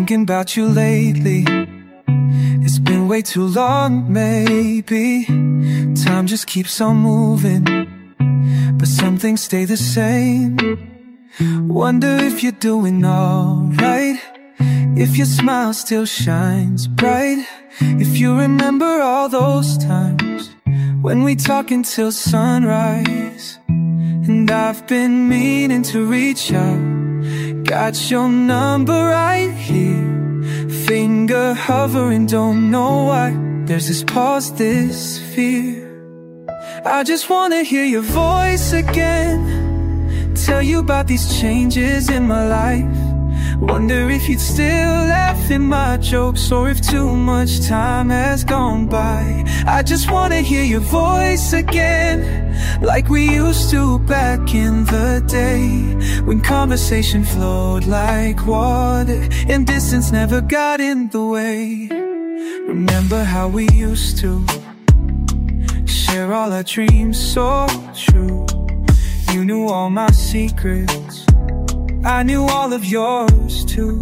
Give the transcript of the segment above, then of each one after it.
thinking about you lately. It's been way too long, maybe. Time just keeps on moving, but some things stay the same. Wonder if you're doing alright, if your smile still shines bright, if you remember all those times when we talk until sunrise. And I've been meaning to reach out, got your number right here, finger hovering, don't know why. There's this pause, this fear. I just wanna hear your voice again, tell you about these changes in my life. Wonder if you'd still laugh at my jokes, or if too much time has gone by. I just wanna hear your voice again, like we used to back in the day, when conversation flowed like water and distance never got in the way. Remember how we used to share all our dreams so true. You knew all my secrets, I knew all of yours too.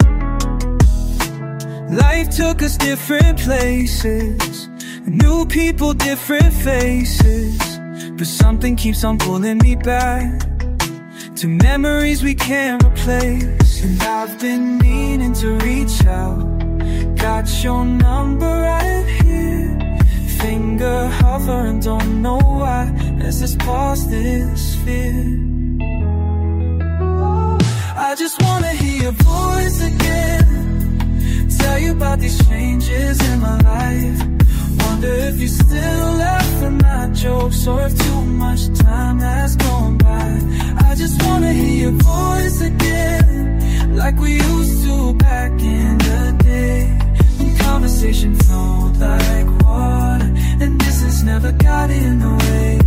Life took us different places, new people, different faces, but something keeps on pulling me back to memories we can't replace. And I've been meaning to reach out, got your number right here, finger hovering, don't know why. There's this pause, this fear. I just wanna hear your voice again, tell you about these changes in my life. Wonder if you still laugh at my jokes, or if too much time has gone by. I just wanna hear your voice again, like we used to back in the day, when conversation flowed like water and distance never got in the way.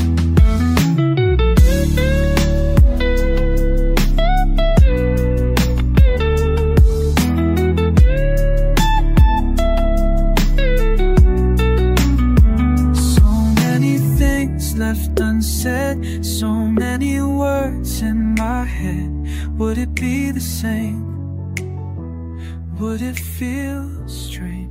Left unsaid, so many words in my head. Would it be the same? Would it feel strange?